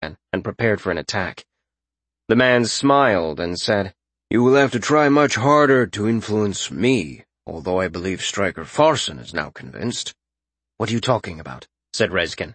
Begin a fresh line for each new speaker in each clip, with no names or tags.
and prepared for an attack. The man smiled and said, "You will have to try much harder to influence me, although I believe Striker Farson is now convinced." "What are you talking about?" said Rezkin.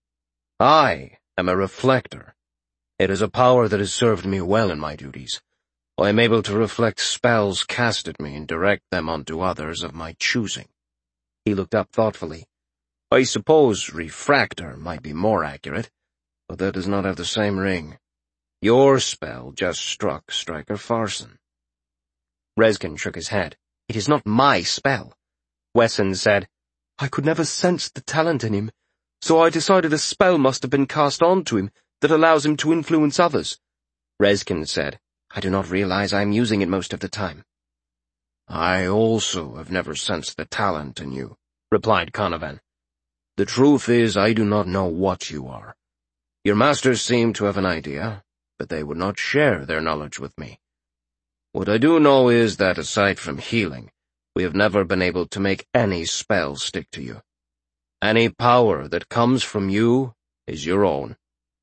"I am a reflector. It is a power that has served me well in my duties. I am able to reflect spells cast at me and direct them onto others of my choosing." He looked up thoughtfully. "I suppose refractor might be more accurate, but that does not have the same ring. Your spell just struck Striker Farson." Rezkin shook his head. "It is not my spell." Wesson said, "I could never sense the talent in him, so I decided a spell must have been cast onto him that allows him to influence others." Rezkin said, "I do not realize I am using it most of the time." "I also have never sensed the talent in you," replied Canavan. "The truth is I do not know what you are. Your masters seem to have an idea, but they would not share their knowledge with me. What I do know is that, aside from healing, we have never been able to make any spell stick to you. Any power that comes from you is your own."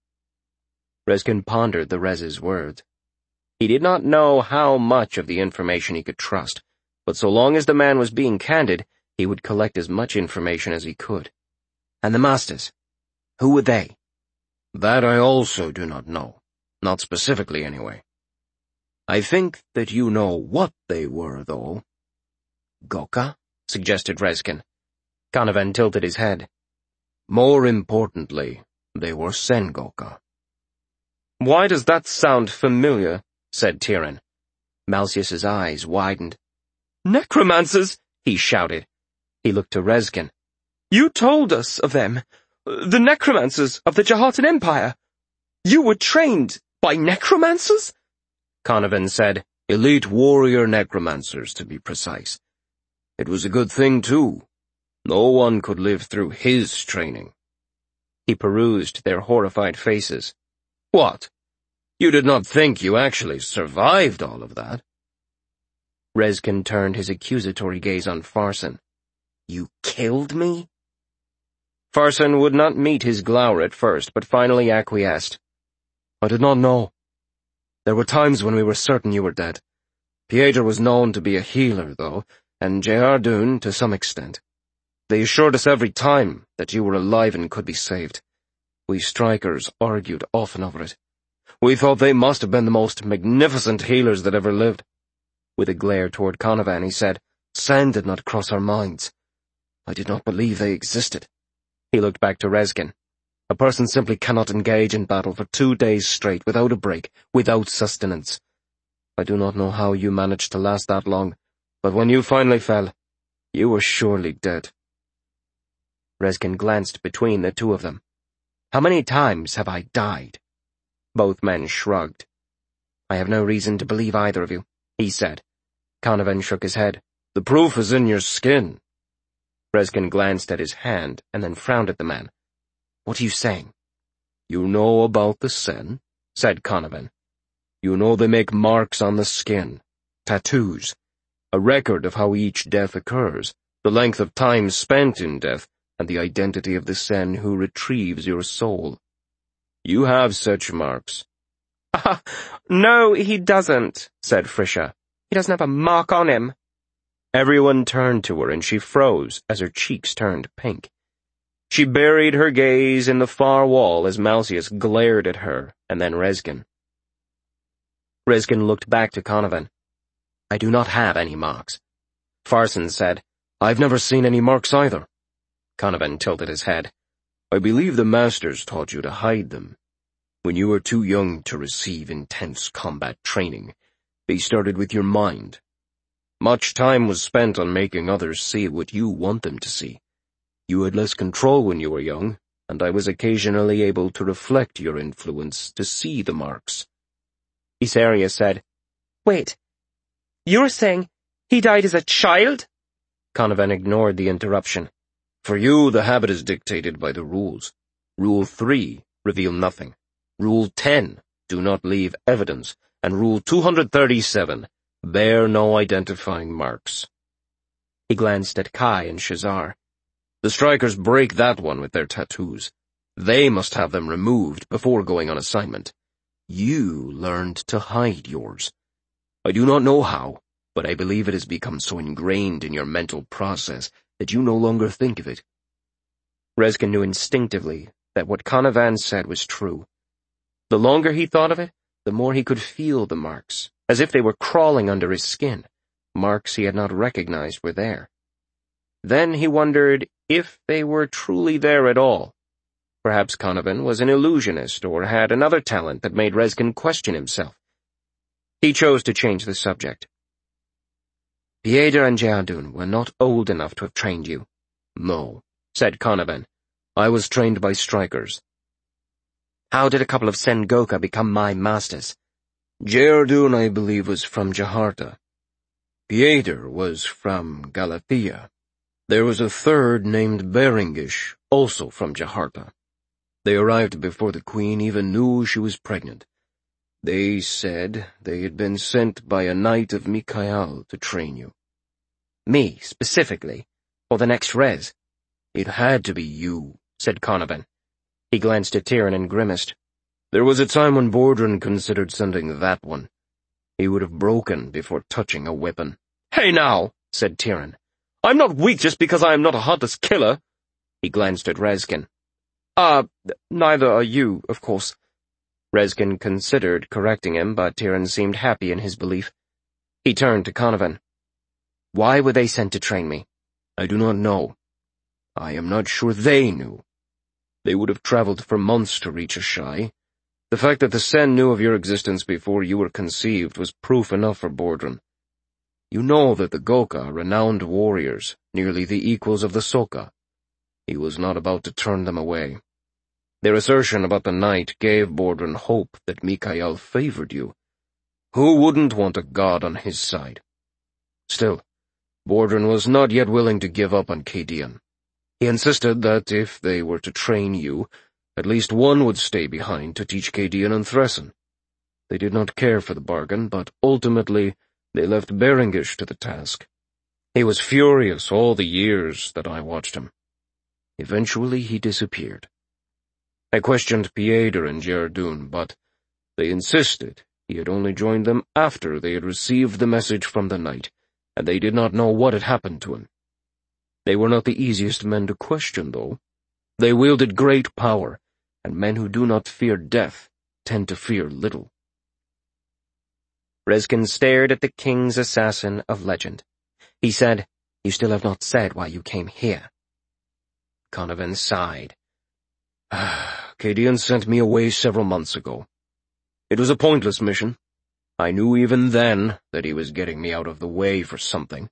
Rezkin pondered the Rez's words. He did not know how much of the information he could trust, but so long as the man was being candid, he would collect as much information as he could. "And the masters? Who were they?" "That I also do not know. Not specifically, anyway. I think that you know what they were, though." "Goka?" suggested Rezkin. Canavan tilted his head. "More importantly, they were Sengoka." "Why does that sound familiar?" said Tyrion. Malcius's eyes widened. "Necromancers!" he shouted. He looked to Rezkin. "You told us of them. The necromancers of the Jahatan Empire. You were trained by necromancers?" Canavan said, "Elite warrior necromancers, to be precise. It was a good thing, too. No one could live through his training." He perused their horrified faces. "What? You did not think you actually survived all of that?" Rezkin turned his accusatory gaze on Farson. "You killed me?" Farson would not meet his glower at first, but finally acquiesced. "I did not know. There were times when we were certain you were dead. Pieter was known to be a healer, though, and Jehardun to some extent. They assured us every time that you were alive and could be saved. We strikers argued often over it. We thought they must have been the most magnificent healers that ever lived." With a glare toward Canavan, he said, "Sen did not cross our minds. I did not believe they existed." He looked back to Rezkin. "A person simply cannot engage in battle for 2 days straight without a break, without sustenance. I do not know how you managed to last that long, but when you finally fell, you were surely dead." Rezkin glanced between the two of them. "How many times have I died?" Both men shrugged. "I have no reason to believe either of you," he said. Canavan shook his head. "The proof is in your skin." Rezkin glanced at his hand and then frowned at the man. "What are you saying?" "You know about the Sen," said Canavan. "You know they make marks on the skin, tattoos, a record of how each death occurs, the length of time spent in death, and the identity of the Sen who retrieves your soul. You have such marks." "No, he doesn't," said Frisha. "He doesn't have a mark on him." Everyone turned to her and she froze as her cheeks turned pink. She buried her gaze in the far wall as Malcius glared at her and then Rezkin. Rezkin looked back to Canavan. "I do not have any marks." Farson said, "I've never seen any marks either." Canavan tilted his head. "I believe the masters taught you to hide them. When you were too young to receive intense combat training, they started with your mind. Much time was spent on making others see what you want them to see. You had less control when you were young, and I was occasionally able to reflect your influence to see the marks." Isaria said, "Wait, you're saying he died as a child?" Canavan ignored the interruption. "For you, the habit is dictated by the rules. Rule 3, reveal nothing. Rule 10, do not leave evidence. And Rule 237, bear no identifying marks." He glanced at Kai and Shazar. "The strikers break that one with their tattoos. They must have them removed before going on assignment. You learned to hide yours. I do not know how, but I believe it has become so ingrained in your mental process that you no longer think of it. Rezkin knew instinctively that what Canavan said was true. The longer he thought of it, the more he could feel the marks, as if they were crawling under his skin. Marks he had not recognized were there. Then he wondered if they were truly there at all. Perhaps Canavan was an illusionist or had another talent that made Rezkin question himself. He chose to change the subject. Pieter and Jehadun were not old enough to have trained you. No, said Canavan. I was trained by strikers. How did a couple of Sengoka become my masters? Jehadun, I believe, was from Jaharta. Pieter was from Galathea. There was a third named Berengish, also from Jaharta. They arrived before the queen even knew she was pregnant. They said they had been sent by a knight of Mikael to train you. Me, specifically, or the next res? It had to be you, said Canavan. He glanced at Tierin and grimaced. There was a time when Bordrin considered sending that one. He would have broken before touching a weapon. Hey now, said Tierin. I'm not weak just because I am not a heartless killer. He glanced at Rezkin. Neither are you, of course. Rezkin considered correcting him, but Tierin seemed happy in his belief. He turned to Canavan. Why were they sent to train me? I do not know. I am not sure they knew. They would have traveled for months to reach Asshai. The fact that the Sen knew of your existence before you were conceived was proof enough for Bordrin. You know that the Goka are renowned warriors, nearly the equals of the Soka. He was not about to turn them away. Their assertion about the knight gave Bordrin hope that Mikael favored you. Who wouldn't want a god on his side? Still, Bordrin was not yet willing to give up on Cadian. He insisted that if they were to train you, at least one would stay behind to teach Cadian and Thressen. They did not care for the bargain, but ultimately they left Berengish to the task. He was furious all the years that I watched him. Eventually he disappeared. I questioned Pieter and Jehadun, but they insisted he had only joined them after they had received the message from the knight, and they did not know what had happened to him. They were not the easiest men to question, though. They wielded great power, and men who do not fear death tend to fear little. Rezkin stared at the king's assassin of legend. He said, You still have not said why you came here. Canavan sighed. Cadian sent me away several months ago. It was a pointless mission. I knew even then that he was getting me out of the way for something.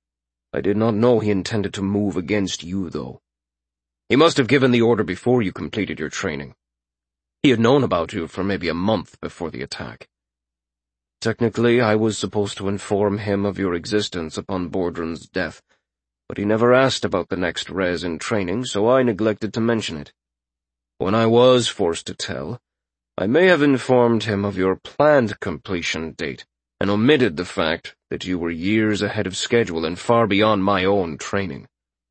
I did not know he intended to move against you, though. He must have given the order before you completed your training. He had known about you for maybe a month before the attack. Technically, I was supposed to inform him of your existence upon Bordrin's death, but he never asked about the next res in training, so I neglected to mention it. When I was forced to tell, I may have informed him of your planned completion date, and omitted the fact that you were years ahead of schedule and far beyond my own training.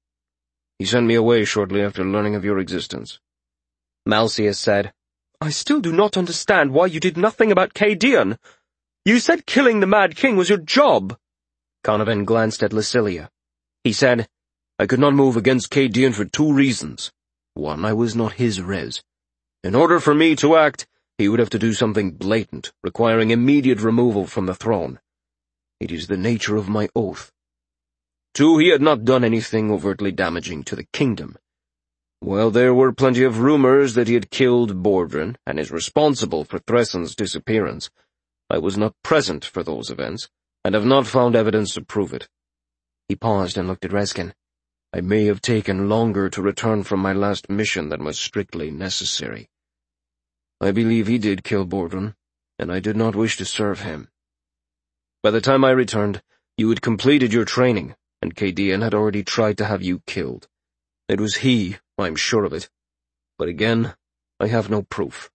He sent me away shortly after learning of your existence. Malseus said, I still do not understand why you did nothing about Cadian. You said killing the Mad King was your job. Canavan glanced at Lysilia. He said, I could not move against Cadian for 2 reasons. One, I was not his res. In order for me to act, he would have to do something blatant, requiring immediate removal from the throne. It is the nature of my oath. 2, he had not done anything overtly damaging to the kingdom. While there were plenty of rumors that he had killed Bordrin and is responsible for Thressen's disappearance, I was not present for those events, and have not found evidence to prove it. He paused and looked at Rezkin. I may have taken longer to return from my last mission than was strictly necessary. I believe he did kill Bordrin, and I did not wish to serve him. By the time I returned, you had completed your training, and Cadian had already tried to have you killed. It was he, I'm sure of it. But again, I have no proof.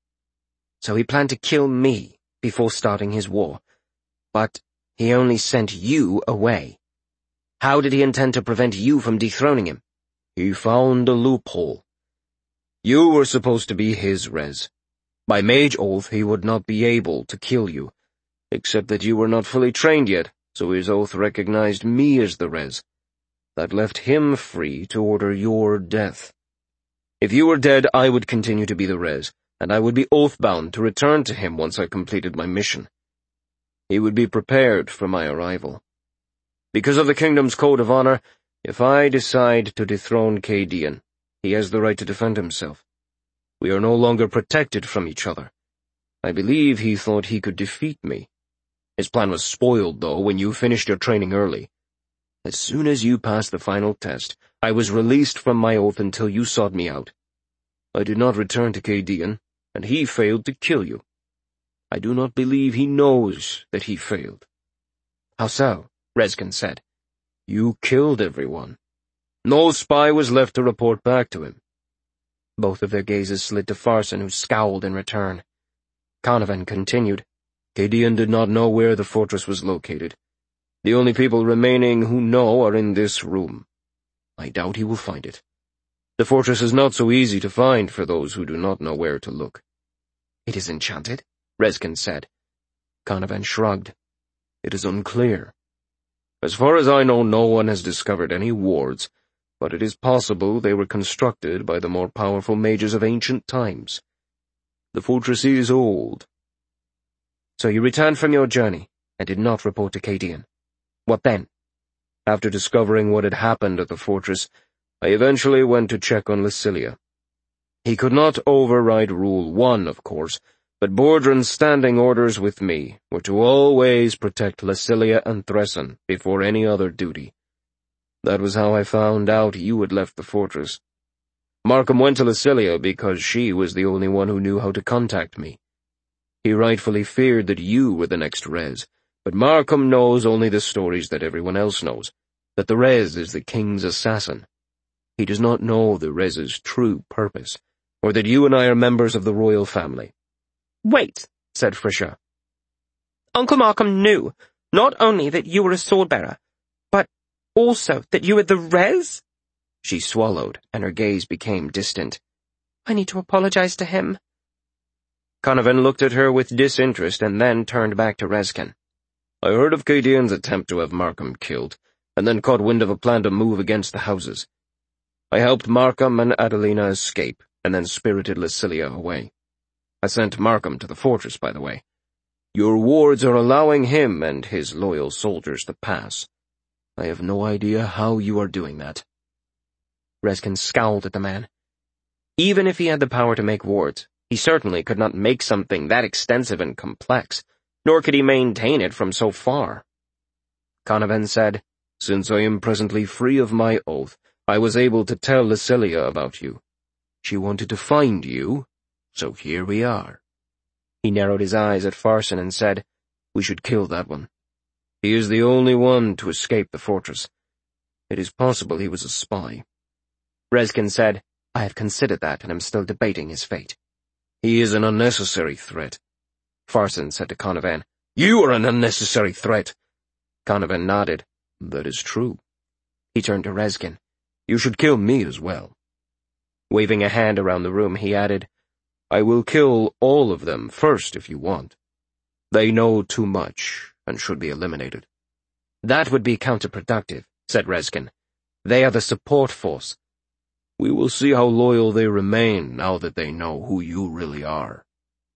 So he planned to kill me before starting his war, but he only sent you away. How did he intend to prevent you from dethroning him? He found a loophole. You were supposed to be his res. By mage oath, he would not be able to kill you, except that you were not fully trained yet, so his oath recognized me as the res. That left him free to order your death. If you were dead, I would continue to be the res, and I would be oath-bound to return to him once I completed my mission. He would be prepared for my arrival. Because of the kingdom's code of honor, if I decide to dethrone Cadian, he has the right to defend himself. We are no longer protected from each other. I believe he thought he could defeat me. His plan was spoiled, though, when you finished your training early. As soon as you passed the final test, I was released from my oath until you sought me out. I did not return to Cadian, and he failed to kill you. I do not believe he knows that he failed.
How so? Rezkin said.
You killed everyone. No spy was left to report back to him.
Both of their gazes slid to Farson, who scowled in return. Canavan continued.
Cadian did not know where the fortress was located. The only people remaining who know are in this room. I doubt he will find it. The fortress is not so easy to find for those who do not know where to look.
It is enchanted, Rezkin said.
Canavan shrugged. It is unclear. As far as I know, no one has discovered any wards, but it is possible they were constructed by the more powerful mages of ancient times. The fortress is old.
So you returned from your journey and did not report to Cadian. What then?
After discovering what had happened at the fortress, I eventually went to check on Lysilia. He could not override Rule 1, of course, but Bordrin's standing orders with me were to always protect Lysilia and Thressen before any other duty. That was how I found out you had left the fortress. Markham went to Lysilia because she was the only one who knew how to contact me. He rightfully feared that you were the next res, but Markham knows only the stories that everyone else knows, that the res is the king's assassin. He does not know the res's true purpose, or that you and I are members of the royal family.
Wait, said Frisha. Uncle Markham knew not only that you were a sword-bearer, but also that you were the res? She swallowed, and her gaze became distant. I need to apologize to him.
Canavan looked at her with disinterest and then turned back to Rezkin. I heard of Cadian's attempt to have Markham killed, and then caught wind of a plan to move against the houses. I helped Markham and Adelina escape, and then spirited Lysilia away. I sent Markham to the fortress, by the way. Your wards are allowing him and his loyal soldiers to pass. I have no idea how you are doing that.
Rezkin scowled at the man. Even if he had the power to make wards, he certainly could not make something that extensive and complex, nor could he maintain it from so far.
Canavan said, Since I am presently free of my oath, I was able to tell Lysilia about you. She wanted to find you, so here we are.
He narrowed his eyes at Farson and said,
We should kill that one. He is the only one to escape the fortress. It is possible he was a spy.
Rezkin said, I have considered that and am still debating his fate.
He is an unnecessary threat. Farson said to Canavan, You are an unnecessary threat. Canavan nodded. That is true.
He turned to Rezkin.
You should kill me as well. Waving a hand around the room, he added, I will kill all of them first if you want. They know too much and should be eliminated.
That would be counterproductive, said Rezkin. They are the support force.
We will see how loyal they remain now that they know who you really are.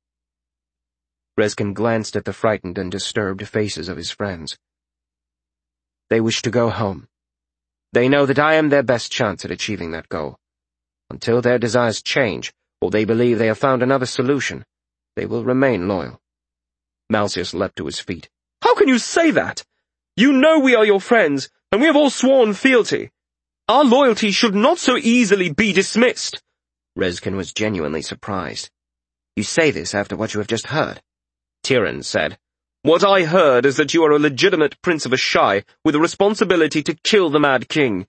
Rezkin glanced at the frightened and disturbed faces of his friends. They wish to go home. They know that I am their best chance at achieving that goal. Until their desires change, or they believe they have found another solution, they will remain loyal.
Malcius leapt to his feet.
How can you say that? You know we are your friends, and we have all sworn fealty. Our loyalty should not so easily be dismissed.
Rezkin was genuinely surprised. You say this after what you have just heard?
Tyrion said. What I heard is that you are a legitimate prince of Asshai with a responsibility to kill the Mad King.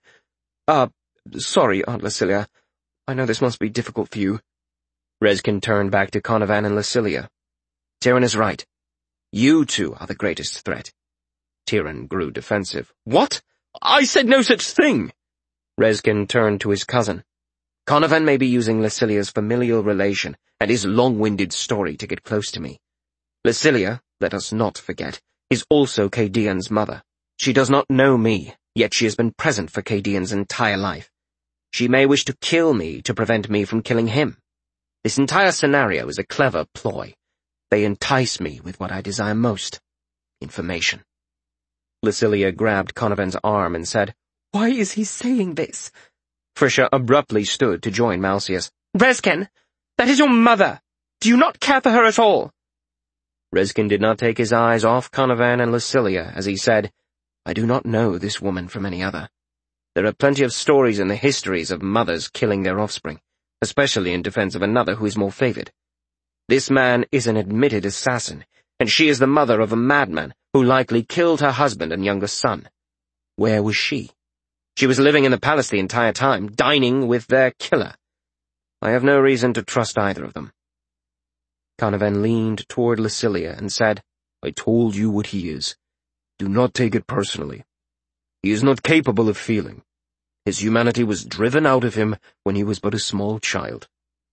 Sorry, Aunt Lysilia. I know this must be difficult for you. Rezkin turned back to Canavan and Lysilia. Tyrion is right. You two are the greatest threat.
Tyrion grew defensive.
What? I said no such thing.
Rezkin turned to his cousin. Conovan may be using Lucilia's familial relation and his long-winded story to get close to me. Lucilia, let us not forget, is also Cadian's mother. She does not know me, yet she has been present for Cadian's entire life. She may wish to kill me to prevent me from killing him. This entire scenario is a clever ploy. They entice me with what I desire most: information. Lucilia grabbed Conovan's arm and said, "Why is he saying this?" Frisha abruptly stood to join Malcius. "Rezkin, that is your mother. Do you not care for her at all?" Rezkin did not take his eyes off Conovan and Lucilia as he said, "I do not know this woman from any other. There are plenty of stories in the histories of mothers killing their offspring, especially in defense of another who is more favored. This man is an admitted assassin, and she is the mother of a madman who likely killed her husband and youngest son. Where was she? She was living in the palace the entire time, dining with their killer. I have no reason to trust either of them." Conovan leaned toward Lucilia and said, "I told you what he is. Do not take it personally. He is not capable of feeling. His humanity was driven out of him when he was but a small child."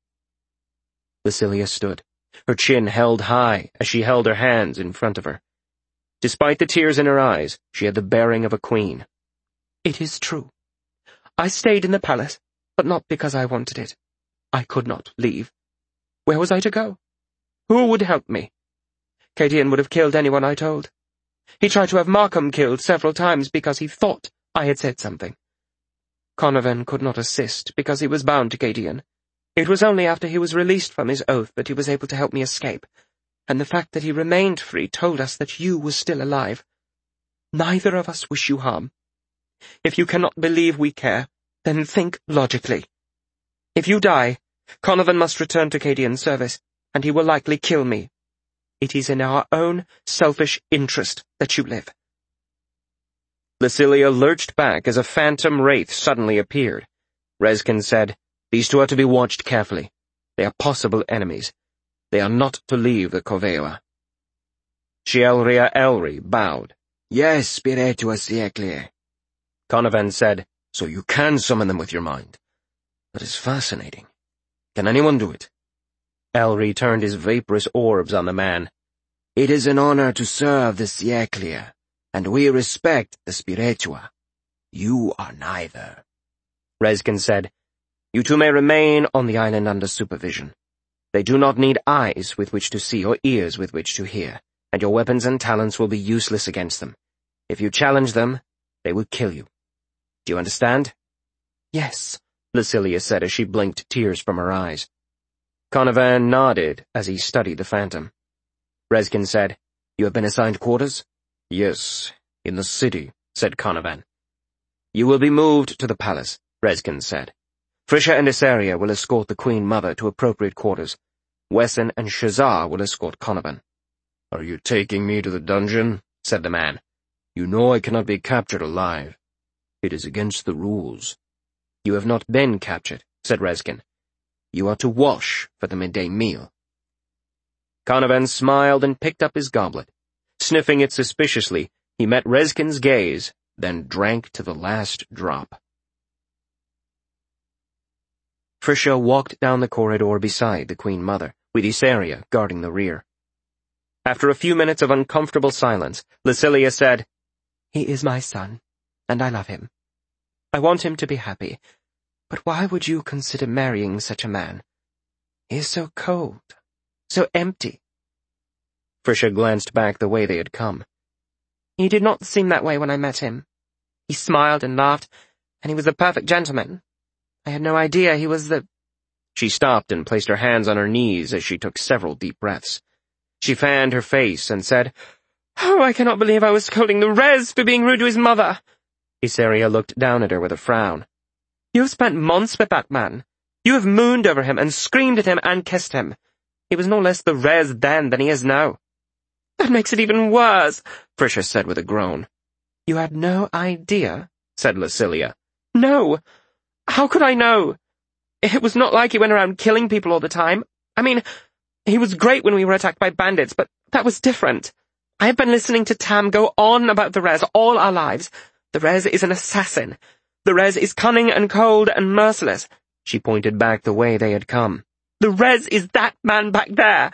Lucilia stood, her chin held high as she held her hands in front of her. Despite the tears in her eyes, she had the bearing of a queen. "It is true. I stayed in the palace, but not because I wanted it. I could not leave. Where was I to go? Who would help me? Cadian would have killed anyone I told. He tried to have Markham killed several times because he thought I had said something. Conovan could not assist because he was bound to Cadian. It was only after he was released from his oath that he was able to help me escape, and the fact that he remained free told us that you were still alive. Neither of us wish you harm. If you cannot believe we care, then think logically. If you die, Conovan must return to Cadian's service, and he will likely kill me. It is in our own selfish interest that you live." Lucilia lurched back as a phantom wraith suddenly appeared. Rezkin said, "These two are to be watched carefully. They are possible enemies. They are not to leave the Covea." Chielria Elri bowed.
"Yes, Spiritua Sieclier."
Conovan said,
"So you can summon them with your mind. That is fascinating. Can anyone do it?"
Elri turned his vaporous orbs on the man.
"It is an honor to serve the Sieclier, and we respect the Spiritua. You are neither."
Rezkin said, "You two may remain on the island under supervision. They do not need eyes with which to see or ears with which to hear, and your weapons and talents will be useless against them. If you challenge them, they will kill you. Do you understand?" "Yes," Lucilia said as she blinked tears from her eyes. Conovan nodded as he studied the phantom. Rezkin said, "You have been assigned quarters?"
"Yes, in the city,"
said Conovan. "You will be moved to the palace," Rezkin said. "Frisha and Isaria will escort the Queen Mother to appropriate quarters. Wesson and Shazar will escort Conovan."
"Are you taking me to the dungeon?" said the man. "You know I cannot be captured alive. It is against the rules."
"You have not been captured," said Rezkin. "You are to wash for the midday meal." Conovan smiled and picked up his goblet. Sniffing it suspiciously, he met Rezkin's gaze, then drank to the last drop. Frisha walked down the corridor beside the Queen Mother, with Isaria guarding the rear. After a few minutes of uncomfortable silence, Lucilia said, "He is my son, and I love him. I want him to be happy. But why would you consider marrying such a man? He is so cold, so empty." Frisha glanced back the way they had come. "He did not seem that way when I met him. He smiled and laughed, and he was the perfect gentleman. I had no idea he was the—" She stopped and placed her hands on her knees as she took several deep breaths. She fanned her face and said, "Oh, I cannot believe I was scolding the Rez for being rude to his mother." Isaria looked down at her with a frown. "You have spent months with that man. You have mooned over him and screamed at him and kissed him. He was no less the Rez then than he is now." "That makes it even worse," Frisha said with a groan. "You had no idea?" said Lucilia. "No. How could I know? It was not like he went around killing people all the time. I mean, he was great when we were attacked by bandits, but that was different. I have been listening to Tam go on about the Rez all our lives. The Rez is an assassin. The Rez is cunning and cold and merciless. She pointed back the way they had come.
The res is that man back there!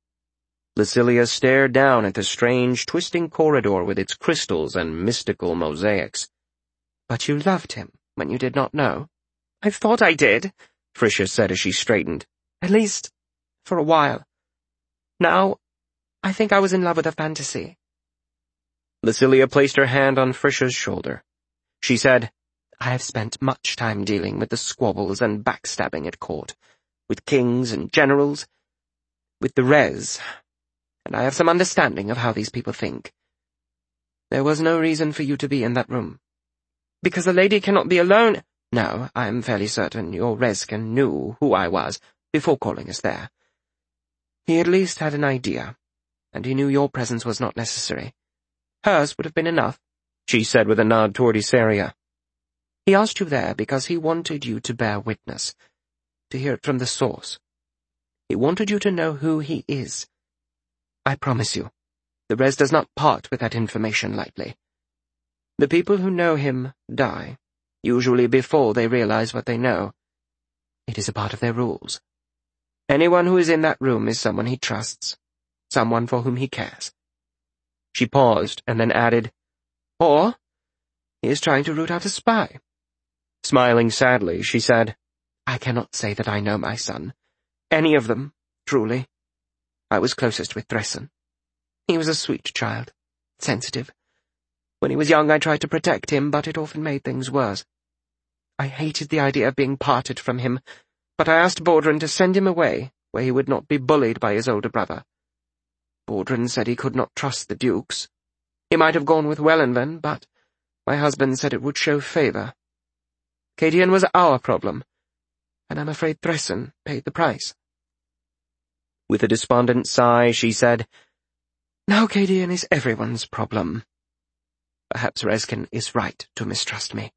Lucilia stared down at the strange, twisting corridor with its crystals and mystical mosaics. But you loved him when you did not know?
I thought I did,
Frisha said as she straightened.
At least, for a while. Now, I think I was in love with a fantasy.
Lucilia placed her hand on Frisha's shoulder. She said,
I have spent much time dealing with the squabbles and backstabbing at court, with kings and generals, with the res, and I have some understanding of how these people think. There was no reason for you to be in that room. Because a lady cannot be alone. No, I am fairly certain your Reskin knew who I was before calling us there. He at least had an idea, and he knew your presence was not necessary. Hers would have been enough, she said with a nod toward Isaria. He asked you there because he wanted you to bear witness, to hear it from the source. He wanted you to know who he is. I promise you, the res does not part with that information lightly. The people who know him die, usually before they realize what they know. It is a part of their rules. Anyone who is in that room is someone he trusts, someone for whom he cares. She paused and then added, or he is trying to root out a spy. Smiling sadly, she said, I cannot say that I know my son. Any of them, truly. I was closest with Thressen. He was a sweet child, sensitive. When he was young, I tried to protect him, but it often made things worse. I hated the idea of being parted from him, but I asked Bordrin to send him away, where he would not be bullied by his older brother. Bordrin said he could not trust the dukes. He might have gone with Wellenven, but my husband said it would show favour. Cadian was our problem, and I'm afraid Thressen paid the price. With a despondent sigh, she said, Now Cadian is everyone's problem. Perhaps Reskin is right to mistrust me.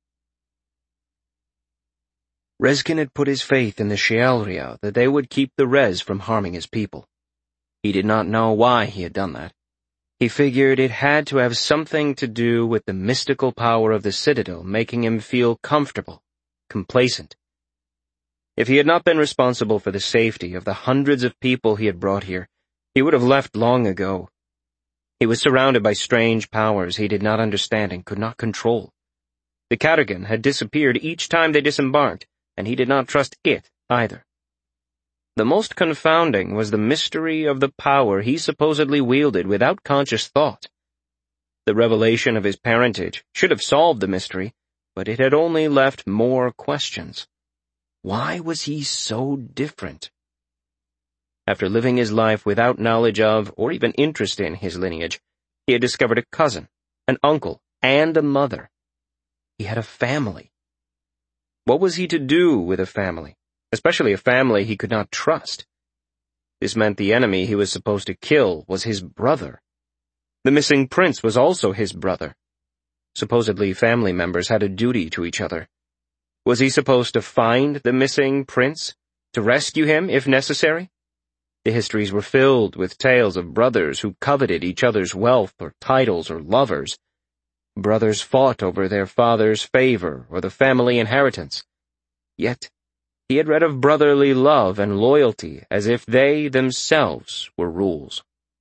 Reskin had put his faith in the Shealria that they would keep the res from harming his people. He did not know why he had done that. He figured it had to have something to do with the mystical power of the Citadel making him feel comfortable, complacent. If he had not been responsible for the safety of the hundreds of people he had brought here, he would have left long ago. He was surrounded by strange powers he did not understand and could not control. The Cadogan had disappeared each time they disembarked, and he did not trust it either. The most confounding was the mystery of the power he supposedly wielded without conscious thought. The revelation of his parentage should have solved the mystery, but it had only left more questions. Why was he so different? After living his life without knowledge of, or even interest in, his lineage, he had discovered a cousin, an uncle, and a mother. He had a family. What was he to do with a family, especially a family he could not trust? This meant the enemy he was supposed to kill was his brother. The missing prince was also his brother. Supposedly family members had a duty to each other. Was he supposed to find the missing prince, to rescue him if necessary? The histories were filled with tales of brothers who coveted each other's wealth or titles or lovers. Brothers fought over their father's favor or the family inheritance. Yet, he had read of brotherly love and loyalty as if they themselves were rules.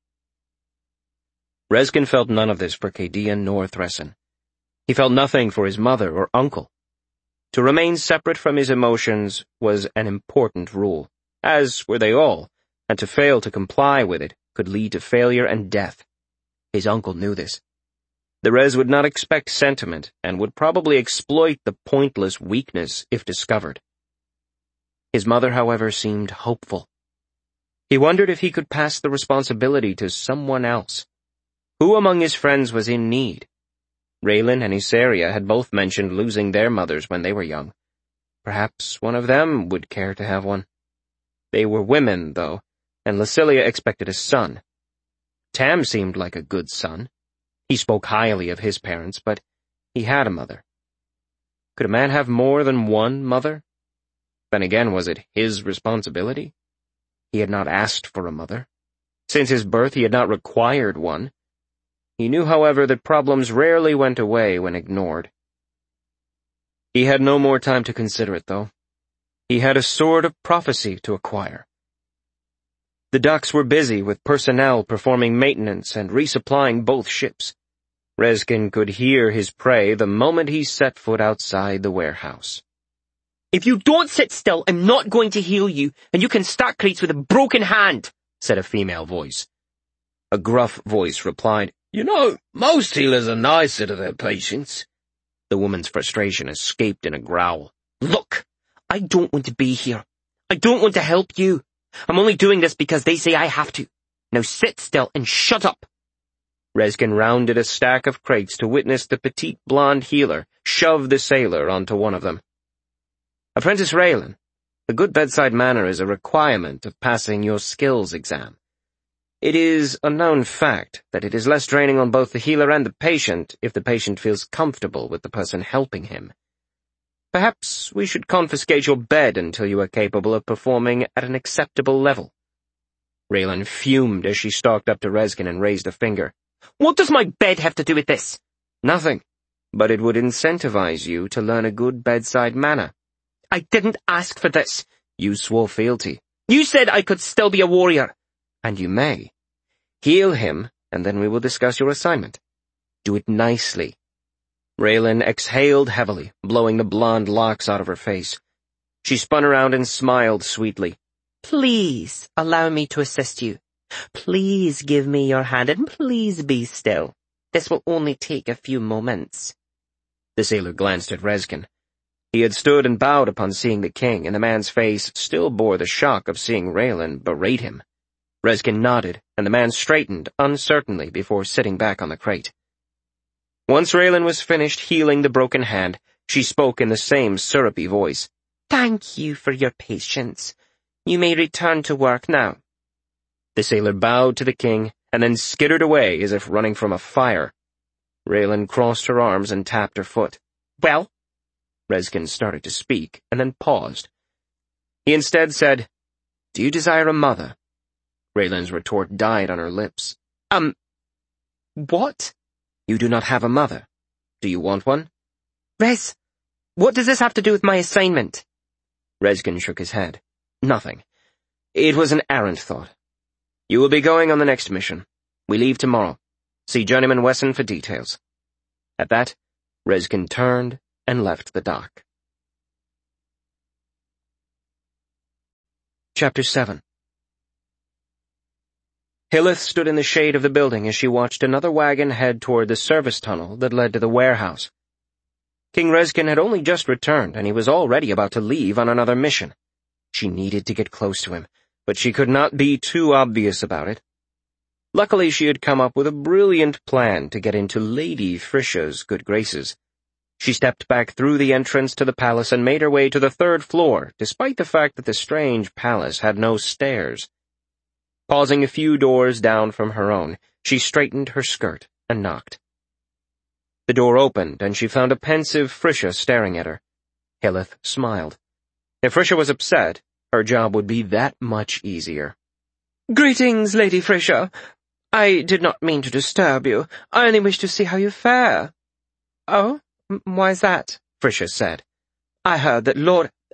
Reskin felt none of this for Cadian nor Thressen. He felt nothing for his mother or uncle. To remain separate from his emotions was an important rule, as were they all, and to fail to comply with it could lead to failure and death. His uncle knew this. The res would not expect sentiment and would probably exploit the pointless weakness if discovered. His mother, however, seemed hopeful. He wondered if he could pass the responsibility to someone else. Who among his friends was in need? Raylan and Isaria had both mentioned losing their mothers when they were young. Perhaps one of them would care to have one. They were women, though, and Lucilia expected a son. Tam seemed like a good son. He spoke highly of his parents, but he had a mother. Could a man have more than one mother? Then again, was it his responsibility? He had not asked for a mother. Since his birth, he had not required one. He knew, however, that problems rarely went away when ignored. He had no more time to consider it, though. He had a sword of prophecy to acquire. The docks were busy with personnel performing maintenance and resupplying both ships. Rezkin could hear his prey the moment he set foot outside the warehouse.
"If you don't sit still, I'm not going to heal you, and you can start crates with a broken hand," said a female voice.
A gruff voice replied,
"You know, most healers are nicer to their patients."
The woman's frustration escaped in a growl.
"Look, I don't want to be here. I don't want to help you. I'm only doing this because they say I have to. Now sit still and shut up."
Rezkin rounded a stack of crates to witness the petite blonde healer shove the sailor onto one of them. "Apprentice Raylan, a good bedside manner is a requirement of passing your skills exam. It is a known fact that it is less draining on both the healer and the patient if the patient feels comfortable with the person helping him. Perhaps we should confiscate your bed until you are capable of performing at an acceptable level." Raylan fumed as she stalked up to Rezkin and raised a finger.
"What does my bed have to do with this?"
"Nothing, but it would incentivize you to learn a good bedside manner."
"I didn't ask for this."
"You swore fealty."
"You said I could still be a warrior."
"And you may. Heal him, and then we will discuss your assignment. Do it nicely." Raylan exhaled heavily, blowing the blonde locks out of her face. She spun around and smiled sweetly.
"Please allow me to assist you. Please give me your hand, and please be still. This will only take a few moments."
The sailor glanced at Rezkin. He had stood and bowed upon seeing the king, and the man's face still bore the shock of seeing Raylan berate him. Rezkin nodded, and the man straightened uncertainly before sitting back on the crate. Once Raylan was finished healing the broken hand, she spoke in the same syrupy voice.
"Thank you for your patience. You may return to work now."
The sailor bowed to the king, and then skittered away as if running from a fire. Raylan crossed her arms and tapped her foot.
"Well?"
Rezkin started to speak, and then paused. He instead said, "Do you desire a mother?" Raylan's retort died on her lips.
What?"
"You do not have a mother. Do you want one?"
"Rez, what does this have to do with my assignment?"
Rezkin shook his head. "Nothing. It was an errant thought. You will be going on the next mission. We leave tomorrow. See Journeyman Wesson for details." At that, Rezkin turned and left the dock. Chapter 7. Hilleth stood in the shade of the building as she watched another wagon head toward the service tunnel that led to the warehouse. King Rezkin had only just returned, and he was already about to leave on another mission. She needed to get close to him, but she could not be too obvious about it. Luckily, she had come up with a brilliant plan to get into Lady Frisha's good graces. She stepped back through the entrance to the palace and made her way to the third floor, despite the fact that the strange palace had no stairs. Pausing a few doors down from her own, she straightened her skirt and knocked. The door opened, and she found a pensive Frisha staring at her. Hilleth smiled. If Frisha was upset, her job would be that much easier.
"Greetings, Lady Frisha. I did not mean to disturb you. I only wished to see how you fare." "Oh? Why's that?"
Frisha said.
"I heard that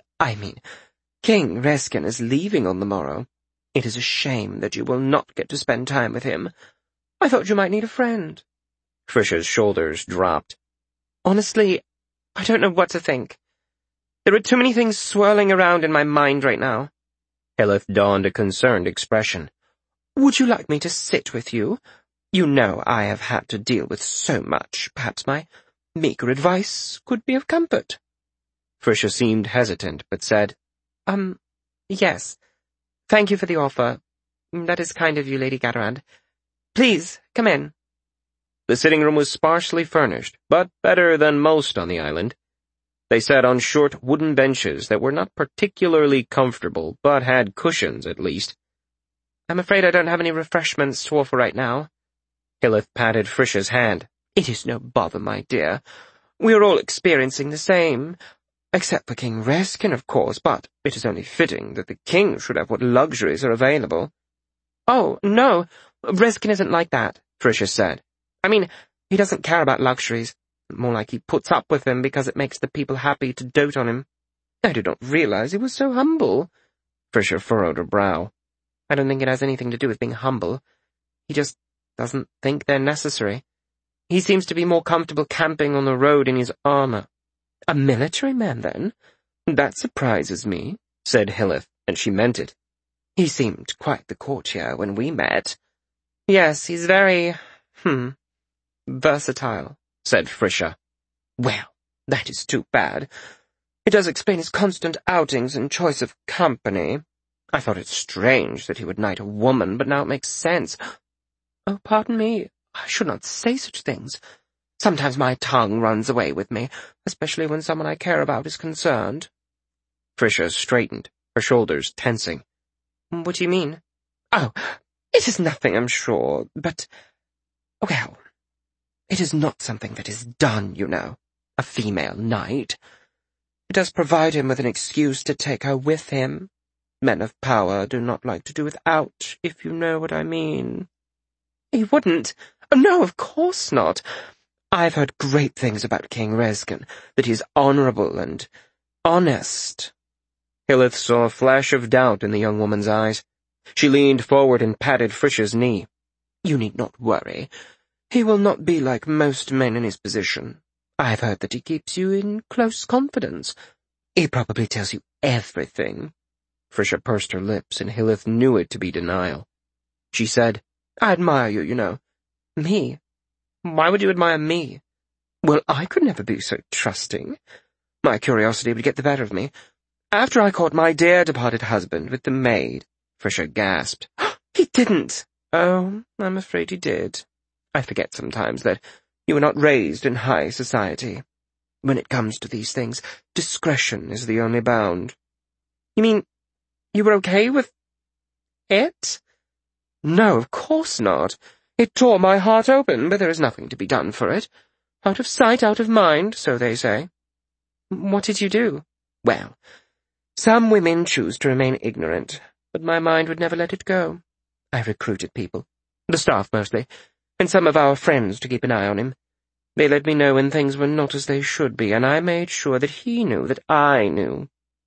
King Rezkin is leaving on the morrow. It is a shame that you will not get to spend time with him. I thought you might need a friend."
Frisha's shoulders dropped.
"Honestly, I don't know what to think. There are too many things swirling around in my mind right now."
Hilleth donned a concerned expression.
"Would you like me to sit with you? You know I have had to deal with so much. Perhaps my meager advice could be of comfort."
Frisha seemed hesitant, but said,
Yes. Thank you for the offer. That is kind of you, Lady Gaterand. Please, come in."
The sitting room was sparsely furnished, but better than most on the island. They sat on short wooden benches that were not particularly comfortable, but had cushions at least.
"I'm afraid I don't have any refreshments to offer right now."
Hilleth patted Frisha's hand.
"It is no bother, my dear. We are all experiencing the same. Except for King Rezkin, of course, but it is only fitting that the king should have what luxuries are available." "Oh, no, Rezkin isn't like that," Frisha said. "I mean, he doesn't care about luxuries. More like he puts up with them because it makes the people happy to dote on him." I did not realize he was so humble. Frisha furrowed her brow. I don't think it has anything to do with being humble. He just doesn't think they're necessary. He seems to be more comfortable camping on the road in his armor. A military man, then? That surprises me, said Hilith, and she meant it. He seemed quite the courtier when we met. Yes, he's very, versatile, said Frisha. Well, that is too bad. It does explain his constant outings and choice of company. I thought it strange that he would knight a woman, but now it makes sense. Oh, pardon me, I should not say such things. Sometimes my tongue runs away with me, especially when someone I care about is concerned.
Frisha straightened, her shoulders tensing.
What do you mean? Oh, it is nothing, I'm sure, but, well, it is not something that is done, you know. A female knight. It does provide him with an excuse to take her with him. Men of power do not like to do without, if you know what I mean. He wouldn't. Oh, no, of course not. I've heard great things about King Rezgan, that he's honorable and honest.
Hilith saw a flash of doubt in the young woman's eyes. She leaned forward and patted Frisha's knee.
You need not worry. He will not be like most men in his position. I've heard that he keeps you in close confidence. He probably tells you everything.
Frisha pursed her lips, and Hilith knew it to be denial. She said,
I admire you, you know. Me? Why would you admire me? Well, I could never be so trusting. My curiosity would get the better of me. After I caught my dear departed husband with the maid,
Frisha gasped.
He didn't. Oh, I'm afraid he did. I forget sometimes that you were not raised in high society. When it comes to these things, discretion is the only bound. You mean you were okay with it? No, of course not. It tore my heart open, but there is nothing to be done for it. Out of sight, out of mind, so they say. What did you do? Well, some women choose to remain ignorant, but my mind would never let it go. I recruited people, the staff mostly, and some of our friends to keep an eye on him. They let me know when things were not as they should be, and I made sure that he knew that I knew.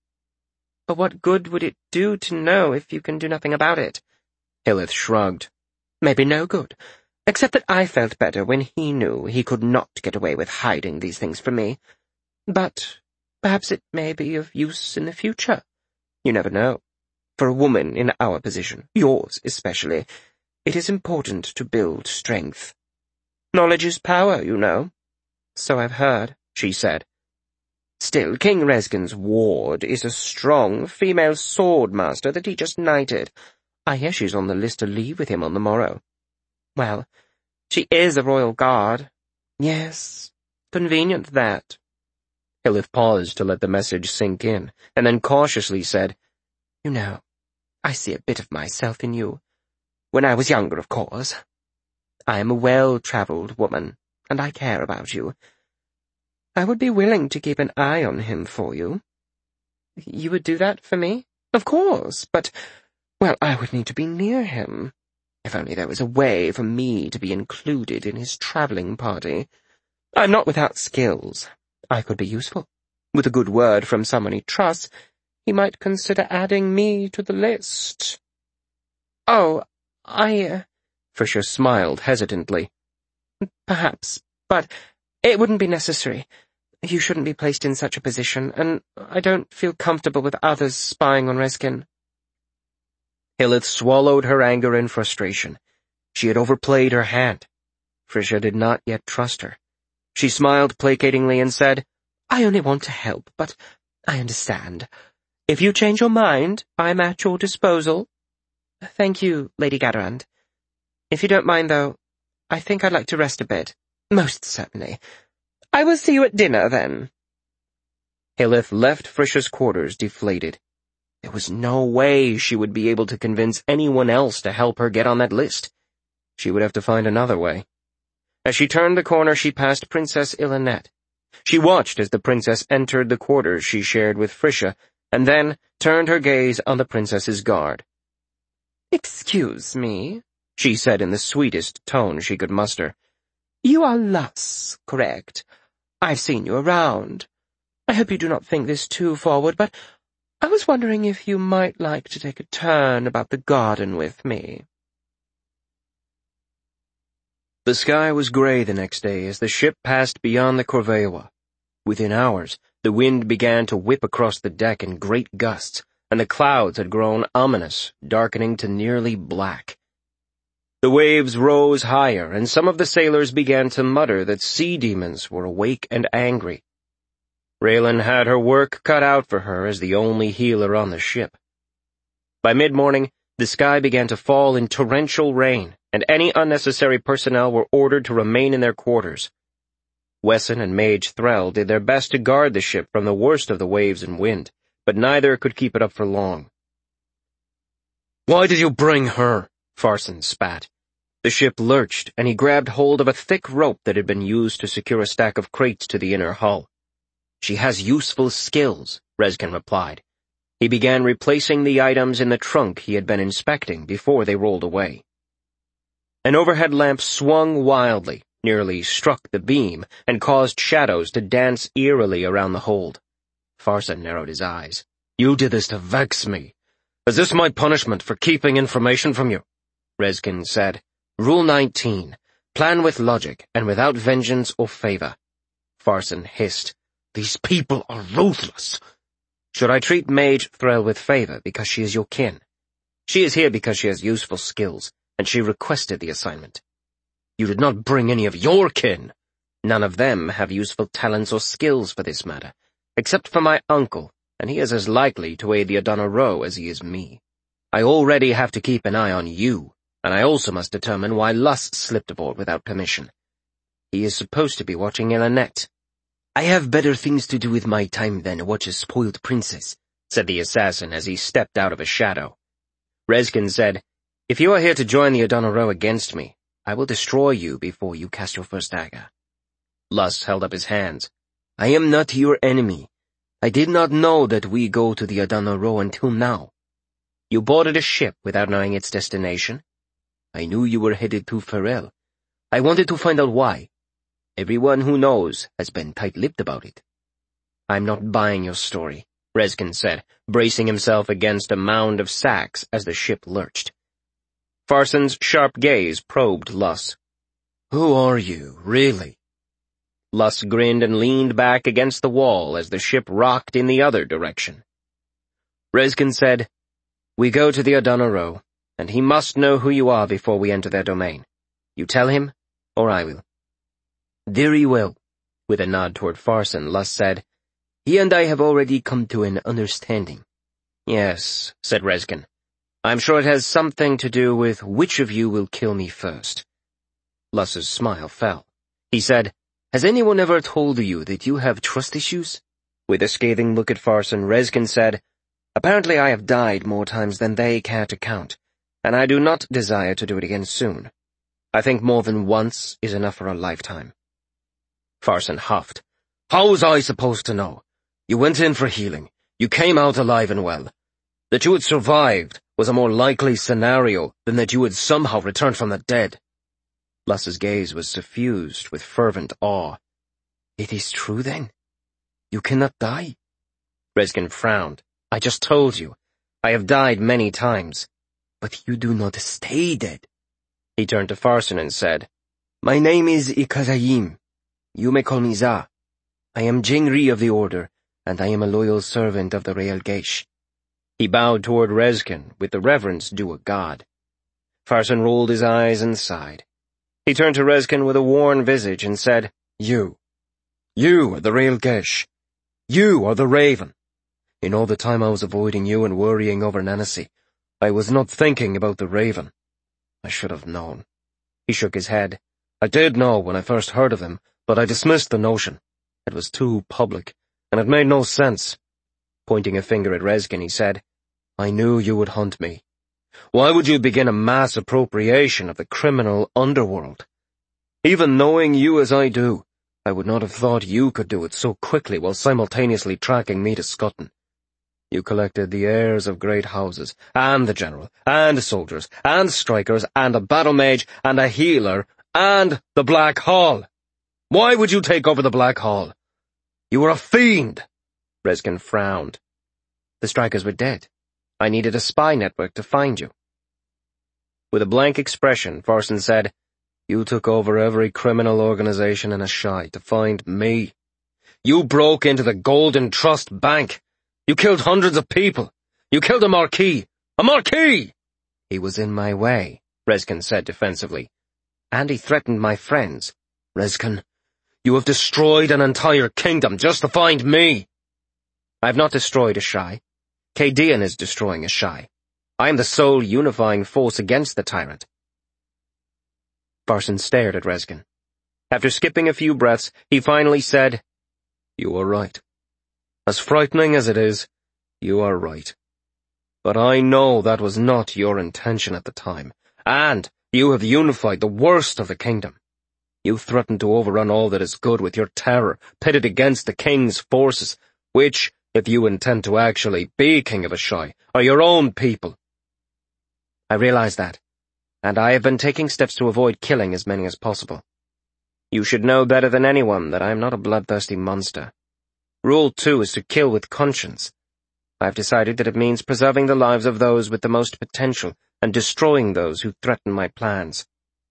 But what good would it do to know if you can do nothing about it?
Hilith shrugged.
Maybe no good, except that I felt better when he knew he could not get away with hiding these things from me. But perhaps it may be of use in the future. You never know. For a woman in our position, yours especially, it is important to build strength. Knowledge is power, you know. So I've heard, she said. Still, King Rezgan's ward is a strong female sword master that he just knighted. I hear she's on the list to leave with him on the morrow. Well, she is a royal guard. Yes, convenient that.
Hilith paused to let the message sink in, and then cautiously said,
You know, I see a bit of myself in you. When I was younger, of course. I am a well-travelled woman, and I care about you. I would be willing to keep an eye on him for you. You would do that for me? Of course, but, well, I would need to be near him. If only there was a way for me to be included in his travelling party. I'm not without skills. I could be useful. With a good word from someone he trusts, he might consider adding me to the list. Oh,
Frisha smiled hesitantly.
Perhaps, but it wouldn't be necessary. You shouldn't be placed in such a position, and I don't feel comfortable with others spying on Rezgan.
Hilith swallowed her anger and frustration. She had overplayed her hand. Frisha did not yet trust her. She smiled placatingly and said, I only want to help, but I understand. If you change your mind, I'm at your disposal.
Thank you, Lady Gadarand. If you don't mind, though, I think I'd like to rest a bit. Most certainly. I will see you at dinner, then.
Hilith left Frisha's quarters deflated. There was no way she would be able to convince anyone else to help her get on that list. She would have to find another way. As she turned the corner, she passed Princess Ilanette. She watched as the princess entered the quarters she shared with Frisha, and then turned her gaze on the princess's guard.
Excuse me, she said in the sweetest tone she could muster. You are Luss, correct? I've seen you around. I hope you do not think this too forward, but I was wondering if you might like to take a turn about the garden with me."
The sky was grey the next day as the ship passed beyond the Corveiwa. Within hours, the wind began to whip across the deck in great gusts, and the clouds had grown ominous, darkening to nearly black. The waves rose higher, and some of the sailors began to mutter that sea demons were awake and angry. Raylan had her work cut out for her as the only healer on the ship. By mid-morning, the sky began to fall in torrential rain, and any unnecessary personnel were ordered to remain in their quarters. Wesson and Mage Threll did their best to guard the ship from the worst of the waves and wind, but neither could keep it up for long.
"Why did you bring her?"
Farson spat. The ship lurched, and he grabbed hold of a thick rope that had been used to secure a stack of crates to the inner hull. "She has useful skills," Reskin replied. He began replacing the items in the trunk he had been inspecting before they rolled away. An overhead lamp swung wildly, nearly struck the beam, and caused shadows to dance eerily around the hold. Farson narrowed his eyes.
"You did this to vex me. Is this my punishment for keeping information from you?"
Reskin said. "Rule 19. Plan with logic and without vengeance or favor." Farson hissed.
"These people are ruthless."
"Should I treat Mage Threll with favor because she is your kin? She is here because she has useful skills, and she requested the assignment."
"You did not bring any of your kin."
"None of them have useful talents or skills for this matter, except for my uncle, and he is as likely to aid the Adana Rho as he is me. I already have to keep an eye on you, and I also must determine why Luss slipped aboard without permission. He is supposed to be watching Elanette." "I have better things to do with my time than watch a spoiled princess," said the assassin as he stepped out of a shadow. Reskin said, "If you are here to join the Adana Rho against me, I will destroy you before you cast your first dagger." Luss held up his hands. "I am not your enemy. I did not know that we go to the Adana Rho until now." "You boarded a ship without knowing its destination?" "I knew you were headed to Ferrell. I wanted to find out why. Everyone who knows has been tight-lipped about it." "I'm not buying your story," Reskin said, bracing himself against a mound of sacks as the ship lurched. Farson's sharp gaze probed Luss.
"Who are you, really?"
Luss grinned and leaned back against the wall as the ship rocked in the other direction. Reskin said, "We go to the Adana Rho, and he must know who you are before we enter their domain. You tell him, or I will." "Very well." With a nod toward Farson, Luss said, "He and I have already come to an understanding." "Yes," said Reskin. "I'm sure it has something to do with which of you will kill me first." Luss's smile fell. He said, "Has anyone ever told you that you have trust issues?" With a scathing look at Farson, Reskin said, "Apparently I have died more times than they care to count, and I do not desire to do it again soon. I think more than once is enough for a lifetime." Farson huffed.
"How was I supposed to know? You went in for healing. You came out alive and well. That you had survived was a more likely scenario than that you had somehow returned from the dead."
Luss's gaze was suffused with fervent awe.
"It is true, then? You cannot die?"
Reskin frowned. "I just told you. I have died many times."
"But you do not stay dead."
He turned to Farson and said,
"My name is Ikazayim. You may call me Za. I am Jengri of the Order, and I am a loyal servant of the Real Gesh."
He bowed toward Reskin with the reverence due a god. Farson rolled his eyes and sighed. He turned to Reskin with a worn visage and said,
You are the Real Gesh. You are the Raven. In all the time I was avoiding you and worrying over Nancy, I was not thinking about the Raven. I should have known."
He shook his head.
"I did know when I first heard of him, but I dismissed the notion. It was too public, and it made no sense."
Pointing a finger at Reskin, he said,
"I knew you would hunt me. Why would you begin a mass appropriation of the criminal underworld? Even knowing you as I do, I would not have thought you could do it so quickly while simultaneously tracking me to Scotland. You collected the heirs of great houses, and the general, and soldiers, and strikers, and a battle mage, and a healer, and the Black Hall. Why would you take over the Black Hall? You were a fiend,
Rezkin frowned. The strikers were dead. I needed a spy network to find you. With a blank expression, Farson said, You took over every criminal organization in Asshai to find me. You broke into the Golden Trust Bank. You killed hundreds of people. You killed a marquis. A marquis! He was in my way, Rezkin said defensively. And he threatened my friends. Rezkin, you have destroyed an entire kingdom just to find me. I have not destroyed Asshai. Cadian is destroying Asshai. I am the sole unifying force against the tyrant. Farson stared at Rezkin. After skipping a few breaths, he finally said, You are right. As frightening as it is, you are right. But I know that was not your intention at the time, and you have unified the worst of the kingdom. You threatened to overrun all that is good with your terror, pitted against the king's forces, which, if you intend to actually be king of Asshai, are your own people. I realize that, and I have been taking steps to avoid killing as many as possible. You should know better than anyone that I am not a bloodthirsty monster. Rule 2 is to kill with conscience. I have decided that it means preserving the lives of those with the most potential and destroying those who threaten my plans.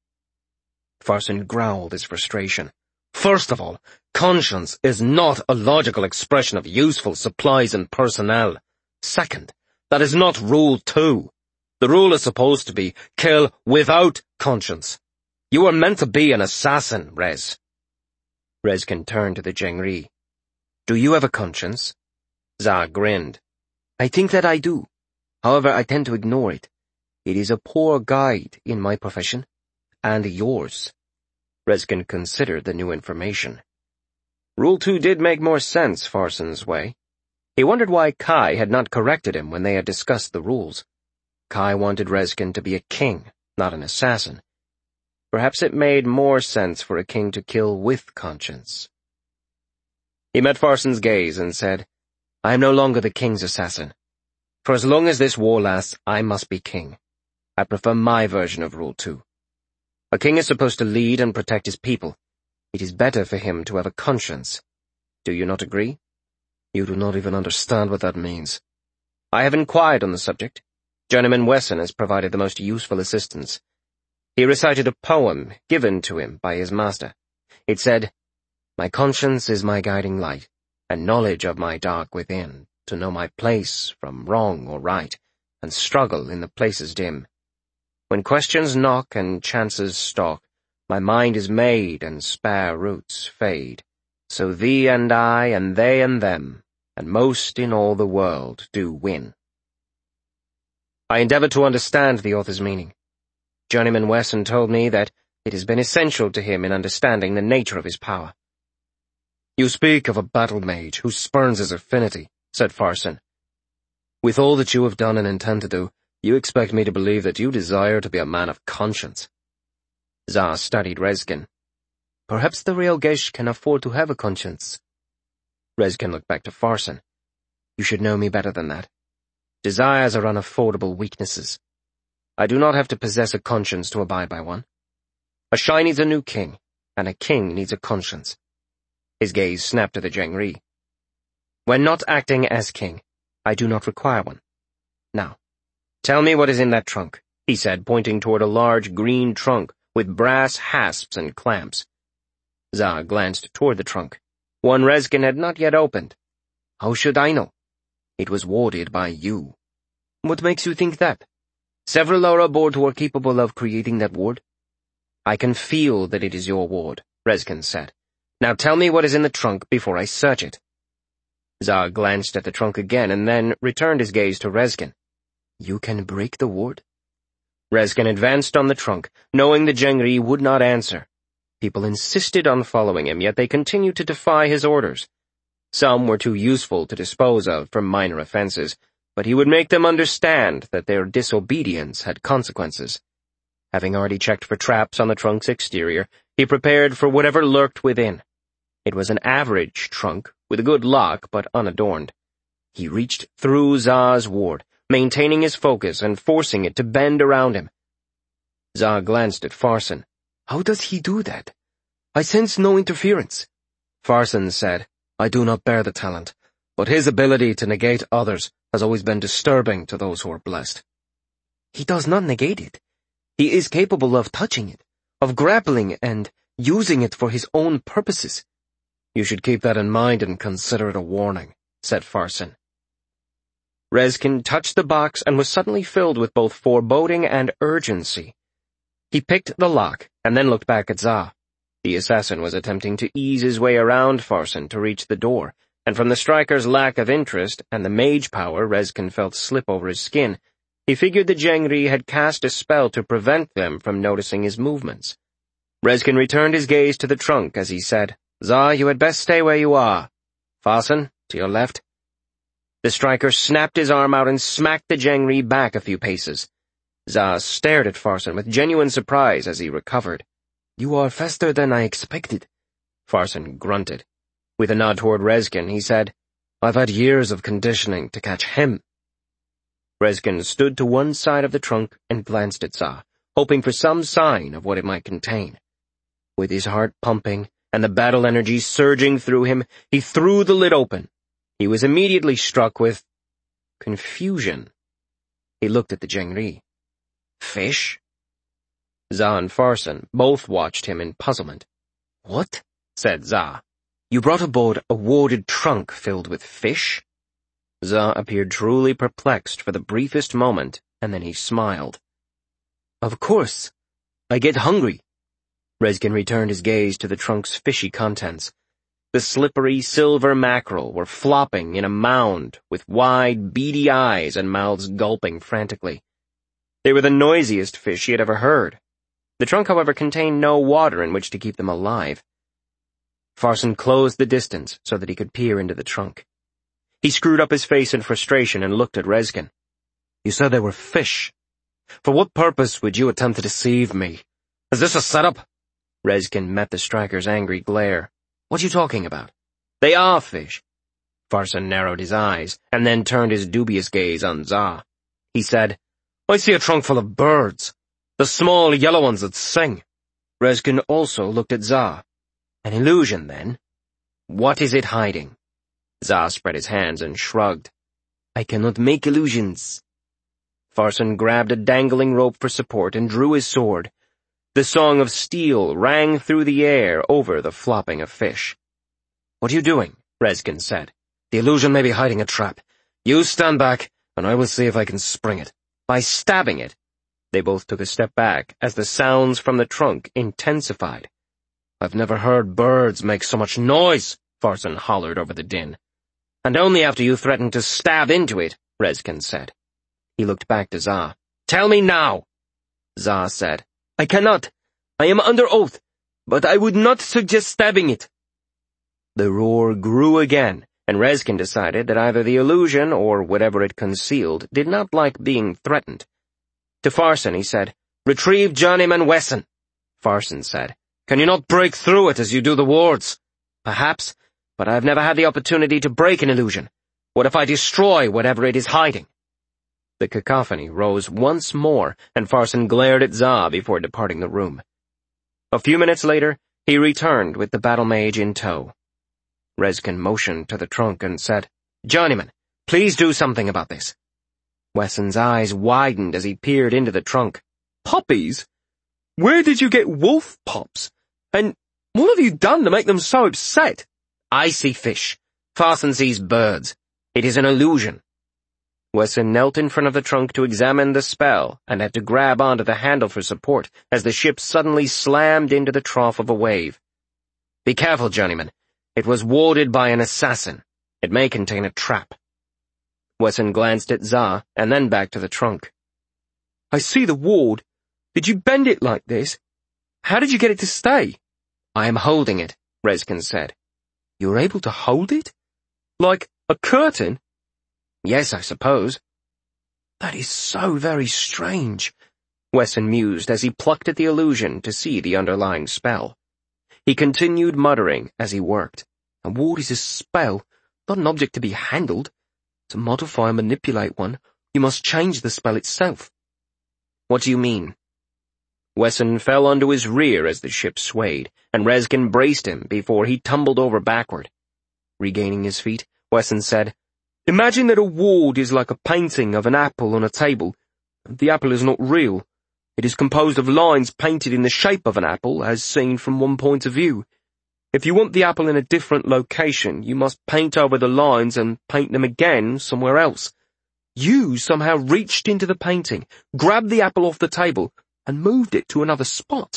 Farson growled his frustration. First of all, conscience is not a logical expression of useful supplies and personnel. Second, that is not Rule 2. The rule is supposed to be kill without conscience. You are meant to be an assassin, Rez. Rezkin turned to the Jengri. Do you have a conscience? Za grinned. I think that I do. However, I tend to ignore it. It is a poor guide in my profession. And yours. Rezkin considered the new information. Rule 2 did make more sense Farson's way. He wondered why Kai had not corrected him when they had discussed the rules. Kai wanted Rezkin to be a king, not an assassin. Perhaps it made more sense for a king to kill with conscience. He met Farson's gaze and said, I am no longer the king's assassin. For as long as this war lasts, I must be king. I prefer my version of Rule 2. A king is supposed to lead and protect his people. It is better for him to have a conscience. Do you not agree? You do not even understand what that means. I have inquired on the subject. Journeyman Wesson has provided the most useful assistance. He recited a poem given to him by his master. It said, My conscience is my guiding light, and knowledge of my dark within, to know my place from wrong or right, and struggle in the places dim. When questions knock and chances stalk, my mind is made and spare roots fade. So thee and I and they and them, and most in all the world do win. I endeavored to understand the author's meaning. Journeyman Wesson told me that it has been essential to him in understanding the nature of his power. You speak of a battle mage who spurns his affinity, said Farson. With all that you have done and intend to do, you expect me to believe that you desire to be a man of conscience. Za studied Rezkin. Perhaps the real Gesh can afford to have a conscience. Rezkin looked back to Farson. You should know me better than that. Desires are unaffordable weaknesses. I do not have to possess a conscience to abide by one. Asshai needs a new king, and a king needs a conscience. His gaze snapped to the Jengri. When not acting as king, I do not require one. Now, tell me what is in that trunk, he said, pointing toward a large green trunk with brass hasps and clamps. Za glanced toward the trunk. One Rezkin had not yet opened. How should I know? It was warded by you. What makes you think that? Several are aboard who are capable of creating that ward. I can feel that it is your ward, Rezkin said. Now tell me what is in the trunk before I search it. Za glanced at the trunk again and then returned his gaze to Rezkin. You can break the ward? Rezkin advanced on the trunk, knowing the Jengri would not answer. People insisted on following him, yet they continued to defy his orders. Some were too useful to dispose of for minor offenses, but he would make them understand that their disobedience had consequences. Having already checked for traps on the trunk's exterior, he prepared for whatever lurked within. It was an average trunk, with a good lock but unadorned. He reached through Za's ward, maintaining his focus and forcing it to bend around him. Za glanced at Farson. How does he do that? I sense no interference. Farson said, I do not bear the talent. but his ability to negate others has always been disturbing to those who are blessed.
He does not negate it. He is capable of touching it, of grappling and using it for his own purposes.
You should keep that in mind and consider it a warning, said Farson.
Rezkin touched the box and was suddenly filled with both foreboding and urgency. He picked the lock and then looked back at Za. The assassin was attempting to ease his way around Farson to reach the door, and from the striker's lack of interest and the mage power Rezkin felt slip over his skin, he figured the Jengri had cast a spell to prevent them from noticing his movements. Rezkin returned his gaze to the trunk as he said, "Za, you had best stay where you are. Farson, to your left." The striker snapped his arm out and smacked the Jengri back a few paces. Za stared at Farson with genuine surprise as he recovered.
"You are faster than I expected,"
Farson grunted. With a nod toward Rezkin, he said,
"I've had years of conditioning to catch him."
Rezkin stood to one side of the trunk and glanced at Za, hoping for some sign of what it might contain. With his heart pumping and the battle energy surging through him, he threw the lid open. He was immediately struck with confusion. He looked at the Jengri. Fish? Za and Farson both watched him in puzzlement.
"What?"
said Za.
"You brought aboard a warded trunk filled with fish?"
Za appeared truly perplexed for the briefest moment, and then he smiled.
"Of course. I get hungry."
Rezkin returned his gaze to the trunk's fishy contents. The slippery silver mackerel were flopping in a mound with wide, beady eyes and mouths gulping frantically. They were the noisiest fish he had ever heard. The trunk, however, contained no water in which to keep them alive. Farson closed the distance so that he could peer into the trunk. He screwed up his face in frustration and looked at Rezkin.
"You said they were fish. For what purpose would you attempt to deceive me? Is this a setup?"
Rezkin met the striker's angry glare.
"What are you talking about?"
"They are fish." Farson narrowed his eyes and then turned his dubious gaze on Za. He said,
"I see a trunk full of birds. The small yellow ones that sing."
Rezkin also looked at Za. "An illusion, then? What is it hiding?" Za spread his hands and shrugged.
"I cannot make illusions."
Farson grabbed a dangling rope for support and drew his sword. The song of steel rang through the air over the flopping of fish.
"What are you doing?"
Rezkin said.
"The illusion may be hiding a trap. You stand back, and I will see if I can spring it."
By stabbing it. They both took a step back as the sounds from the trunk intensified.
"I've never heard birds make so much noise,"
Farson hollered over the din. "And only after you threatened to stab into it," Rezkin said. He looked back to Za. "Tell me now!"
Za said, "I cannot. I am under oath, but I would not suggest stabbing it."
The roar grew again, and Rezkin decided that either the illusion or whatever it concealed did not like being threatened. To Farson he said, "Retrieve Journeyman Wesson." Farson said,
"Can you not break through it as you do the wards?"
"Perhaps, but I have never had the opportunity to break an illusion. What if I destroy whatever it is hiding?" The cacophony rose once more, and Farson glared at Za before departing the room. A few minutes later, he returned with the battle mage in tow. Rezkin motioned to the trunk and said, "Journeyman, please do something about this." Wesson's eyes widened as he peered into the trunk.
"Puppies? Where did you get wolf pups? And what have you done to make them so upset?"
"I see fish. Farson sees birds. It is an illusion." Wesson knelt in front of the trunk to examine the spell and had to grab onto the handle for support as the ship suddenly slammed into the trough of a wave. "Be careful, Journeyman. It was warded by an assassin. It may contain a trap." Wesson glanced at Za and then back to the trunk.
"I see the ward. Did you bend it like this? How did you get it to stay?"
"I am holding it," Rezkin said.
"You're able to hold it? Like a curtain?"
"Yes, I suppose."
"That is so very strange,"
Wesson mused as he plucked at the illusion to see the underlying spell. He continued muttering as he worked.
"A ward is a spell, not an object to be handled. To modify and manipulate one, you must change the spell itself."
"What do you mean?" Wesson fell onto his rear as the ship swayed, and Rezkin braced him before he tumbled over backward. Regaining his feet,
Wesson said. Imagine that a ward is like a painting of an apple on a table. The apple is not real. It is composed of lines painted in the shape of an apple, as seen from one point of view. If you want the apple in a different location, you must paint over the lines and paint them again somewhere else. You somehow reached into the painting, grabbed the apple off the table, and moved it to another spot.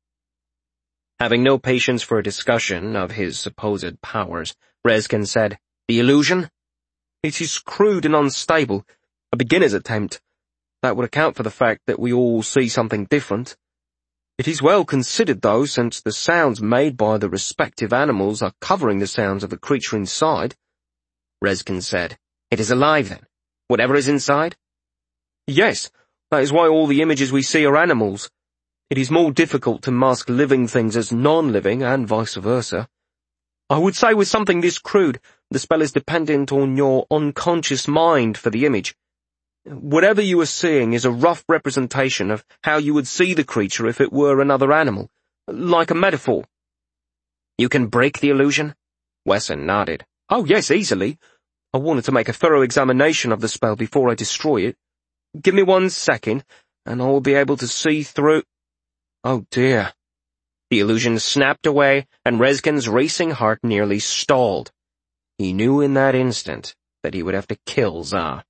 Having no patience for a discussion of his supposed powers, Rezkin said, The illusion? It is crude and unstable, a beginner's attempt. That would account for the fact that we all see something different. It is well considered, though, since the sounds made by the respective animals are covering the sounds of the creature inside. Rezkin said, It is alive, then? Whatever is inside? Yes, that is why all the images we see are animals. It is more difficult to mask living things as non-living, and vice versa. I would say with something this crude, the spell is dependent on your unconscious mind for the image. Whatever you are seeing is a rough representation of how you would see the creature if it were another animal, like a metaphor. You can break the illusion? Wesson nodded. Oh yes, easily. I wanted to make a thorough examination of the spell before I destroy it. Give me 1 second, and I will be able to see through— Oh dear. The illusion snapped away, and Rezkin's racing heart nearly stalled. He knew in that instant that he would have to kill Za.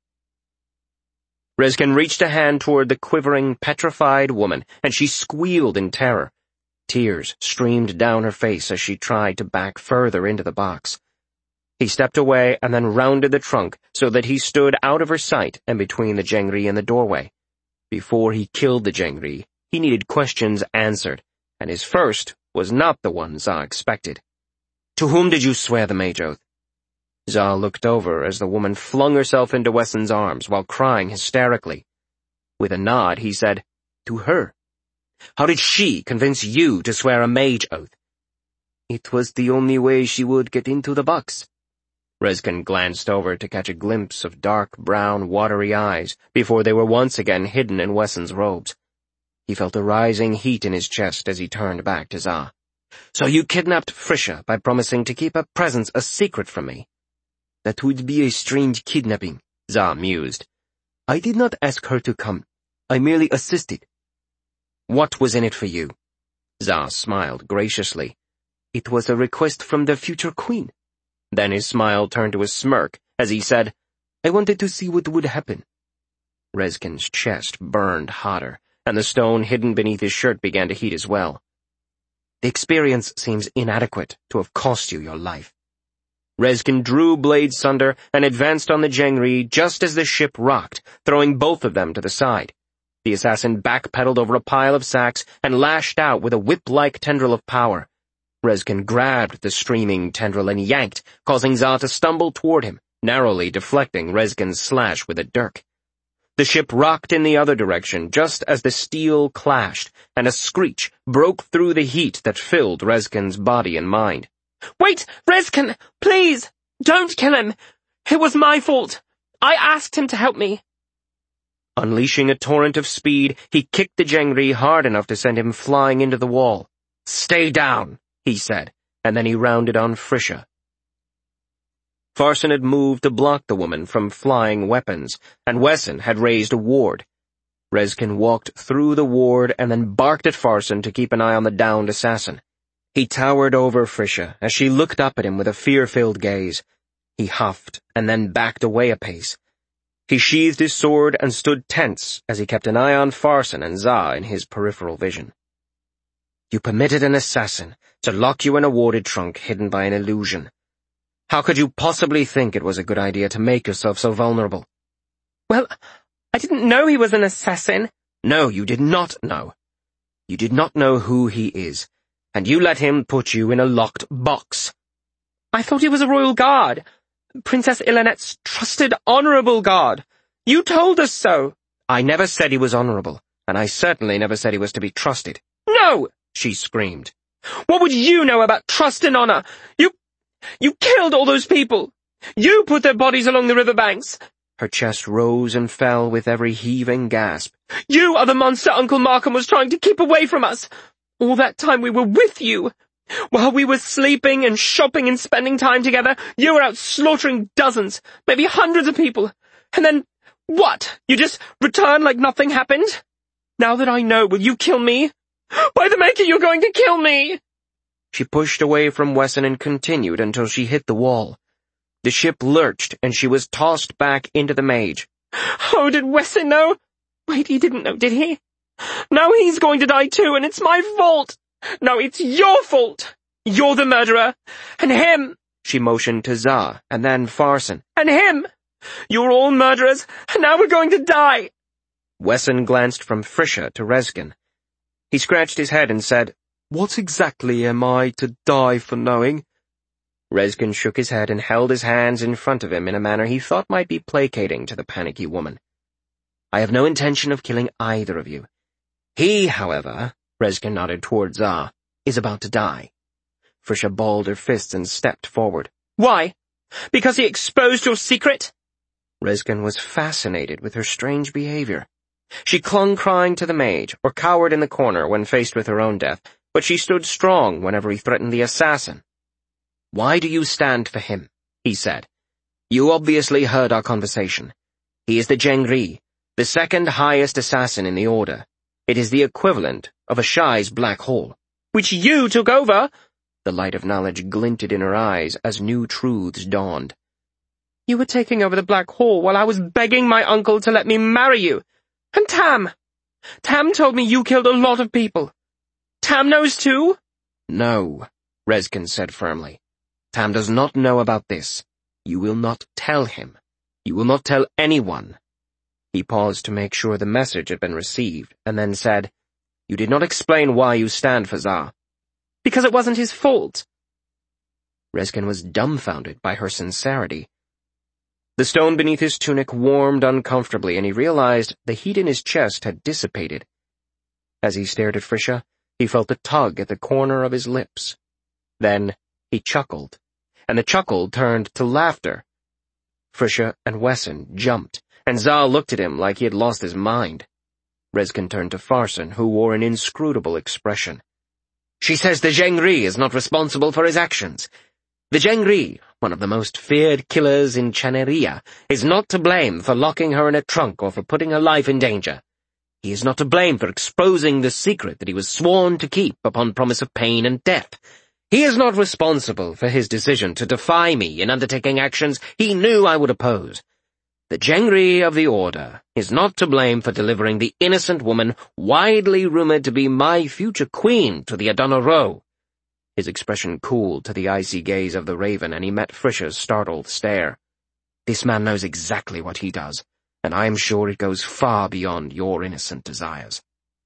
Rezkin reached a hand toward the quivering, petrified woman, and she squealed in terror. Tears streamed down her face as she tried to back further into the box. He stepped away and then rounded the trunk so that he stood out of her sight and between the Jengri and the doorway. Before he killed the Jengri, he needed questions answered, and his first was not the one Za expected. To whom did you swear the mage oath? Za looked over as the woman flung herself into Wesson's arms while crying hysterically. With a nod, he said, To her. How did she convince you to swear a mage oath? It was the only way she would get into the box. Rezkin glanced over to catch a glimpse of dark brown, watery eyes before they were once again hidden in Wesson's robes. He felt a rising heat in his chest as he turned back to Za. So you kidnapped Frisha by promising to keep her presence a secret from me? That would be a strange kidnapping, Za mused. I did not ask her to come. I merely assisted. What was in it for you? Za smiled graciously. It was a request from the future queen. Then his smile turned to a smirk as he said, I wanted to see what would happen. Rezkin's chest burned hotter, and the stone hidden beneath his shirt began to heat as well. The experience seems inadequate to have cost you your life. Rezkin drew blades sunder and advanced on the Jengri just as the ship rocked, throwing both of them to the side. The assassin backpedaled over a pile of sacks and lashed out with a whip-like tendril of power. Rezkin grabbed the streaming tendril and yanked, causing Za to stumble toward him, narrowly deflecting Rezkin's slash with a dirk. The ship rocked in the other direction just as the steel clashed, and a screech broke through the heat that filled Rezkin's body and mind.
Wait, Rezkin, please! Don't kill him! It was my fault! I asked him to help me!
Unleashing a torrent of speed, he kicked the Jengri hard enough to send him flying into the wall. Stay down, he said, and then he rounded on Frisha. Farson had moved to block the woman from flying weapons, and Wesson had raised a ward. Rezkin walked through the ward and then barked at Farson to keep an eye on the downed assassin. He towered over Frisha as she looked up at him with a fear-filled gaze. He huffed and then backed away a pace. He sheathed his sword and stood tense as he kept an eye on Farson and Za in his peripheral vision. You permitted an assassin to lock you in a warded trunk hidden by an illusion. How could you possibly think it was a good idea to make yourself so vulnerable?
Well, I didn't know he was an assassin.
No, you did not know. You did not know who he is, and you let him put you in a locked box.
I thought he was a royal guard. Princess Ilanette's trusted, honorable guard. You told us so.
I never said he was honorable, and I certainly never said he was to be trusted.
No!
She screamed.
What would you know about trust and honor? You killed all those people. You put their bodies along the riverbanks.
Her chest rose and fell with every heaving gasp.
You are the monster Uncle Markham was trying to keep away from us. All that time we were with you. While we were sleeping and shopping and spending time together, you were out slaughtering dozens, maybe hundreds of people. And then, what? You just return like nothing happened? Now that I know, will you kill me? By the Maker, you're going to kill me!
She pushed away from Wesson and continued until she hit the wall. The ship lurched, and she was tossed back into the Mage.
Oh, did Wesson know? Wait, he didn't know, did he? Now he's going to die too, and it's my fault! No, it's your fault! You're the murderer! And him!
She motioned to Za, and then Farson.
And him! You're all murderers, and now we're going to die!
Wesson glanced from Frisha to Rezkin. He scratched his head and said, "What exactly am I to die for knowing?" Rezkin shook his head and held his hands in front of him in a manner he thought might be placating to the panicky woman. "I have no intention of killing either of you. He, however," Rezkin nodded toward Za, "is about to die." Frisha balled her fists and stepped forward.
Why? Because he exposed your secret?
Rezkin was fascinated with her strange behavior. She clung crying to the Mage, or cowered in the corner when faced with her own death, but she stood strong whenever he threatened the assassin. "Why do you stand for him?" he said. "You obviously heard our conversation. He is the Jengri, the second highest assassin in the Order. It is the equivalent of a Shai's black hole."
"Which you took over!"
The light of knowledge glinted in her eyes as new truths dawned.
"You were taking over the black hole while I was begging my uncle to let me marry you. And Tam! Tam told me you killed a lot of people. Tam knows too?"
"No," Rezkin said firmly. "Tam does not know about this. You will not tell him. You will not tell anyone." He paused to make sure the message had been received, and then said, "You did not explain why you stand for Za."
"Because it wasn't his fault."
Rezkin was dumbfounded by her sincerity. The stone beneath his tunic warmed uncomfortably, and he realized the heat in his chest had dissipated. As he stared at Frisha, he felt a tug at the corner of his lips. Then he chuckled, and the chuckle turned to laughter. Frisha and Wesson jumped, and Za looked at him like he had lost his mind. Rezkin turned to Farson, who wore an inscrutable expression. "She says the Jengri is not responsible for his actions. The Jengri, one of the most feared killers in Chaneria, is not to blame for locking her in a trunk or for putting her life in danger. He is not to blame for exposing the secret that he was sworn to keep upon promise of pain and death. He is not responsible for his decision to defy me in undertaking actions he knew I would oppose. The Jengri of the Order is not to blame for delivering the innocent woman widely rumored to be my future queen to the Adana Ro." His expression cooled to the icy gaze of the Raven, and he met Frisha's startled stare. "This man knows exactly what he does, and I am sure it goes far beyond your innocent desires."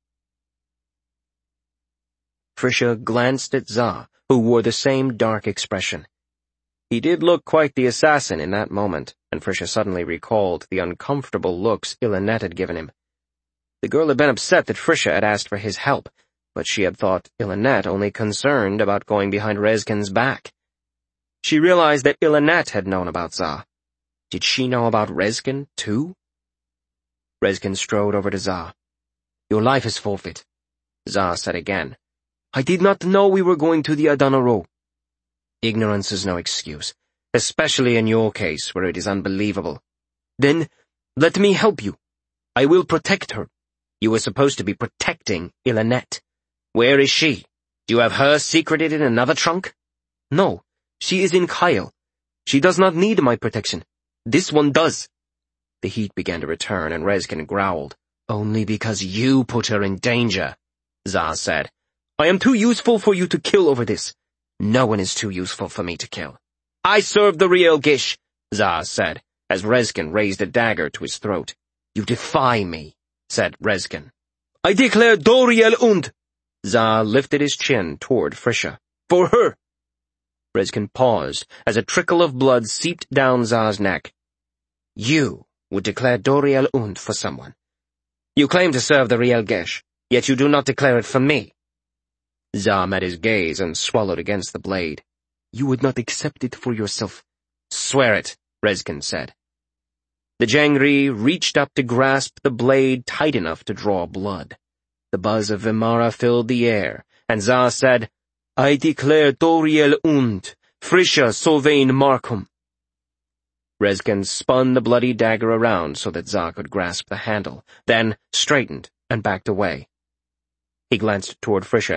Frisha glanced at Za, who wore the same dark expression. He did look quite the assassin in that moment, and Frisha suddenly recalled the uncomfortable looks Illanet had given him. The girl had been upset that Frisha had asked for his help, but she had thought Illanet only concerned about going behind Rezkin's back. She realized that Illanet had known about Za. Did she know about Rezkin, too? Rezkin strode over to Za. "Your life is forfeit," Za said again. "I did not know we were going to the Adana Ro." "Ignorance is no excuse, especially in your case where it is unbelievable." "Then, let me help you. I will protect her." "You were supposed to be protecting Illanet. Where is she? Do you have her secreted in another trunk?" "No, she is in Kyle. She does not need my protection. This one does." The heat began to return, and Rezkin growled. "Only because you put her in danger," Za said. "I am too useful for you to kill over this." "No one is too useful for me to kill." "I serve the real Gish," Za said, as Rezkin raised a dagger to his throat. "You defy me," said Rezkin. "I declare Doriel und." Za lifted his chin toward Frisha. "For her." Rezkin paused as a trickle of blood seeped down Za's neck. "You would declare Doriel und for someone. You claim to serve the Riel Gesh, yet you do not declare it for me." Za met his gaze and swallowed against the blade. "You would not accept it for yourself." "Swear it," Rezkin said. The Jengri reached up to grasp the blade tight enough to draw blood. The buzz of Vimara filled the air, and Za said, I declare Doriel und, Frisha Sylvain Markham.
Rezkin spun the bloody dagger around so that Za could grasp the handle, then straightened and backed away. He glanced toward Frisha